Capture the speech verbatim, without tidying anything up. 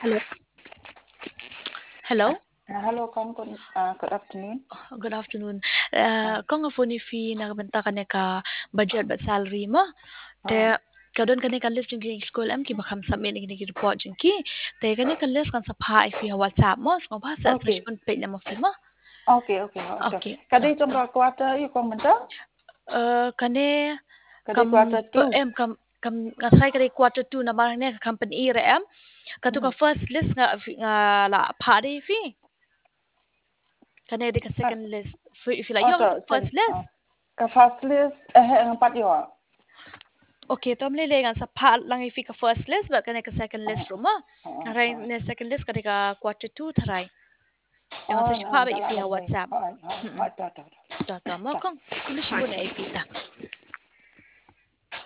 Hello. Hello. Uh, hello, Con. Good, uh, good afternoon. Good afternoon. Uh, Uh, ko nga phone fi nagbanta ka ne ka budget ba salary mo. Te uh, kadon kani ka list jing school am ki bakam submit ni ki report jing ki. Te kani ka list kan sa pha fi WhatsApp mo so ba sa sa okay, shpon pe na mo fi mo. okay, okay. Okay. Okay. Kadi trong ba quarter you comment đó? Uh, kani Kadi kam quarter per two. em kam kam ngasai kani quarter two na bar ne company re am. Katu ka Hmm. first list nga fi- nga la pha di fi. Kani di ka Uh, second list. Fi fi la oh, yung sorry, first sorry. list. Uh, ka first list eh ang pat yo. Okay, tom le lengan sa pa lang ifi ka first list ba kana ka second list Uh, ruma. uh, Aray uh. ne second list kana ka quarter two tharay. Yang sa Oh, shipa no, ba dala ifi ha lang din. WhatsApp. Hoy, hoy, Hmm. hoy, to, to. Ta ta mo Ta. kong kuno shibo na ifi ta.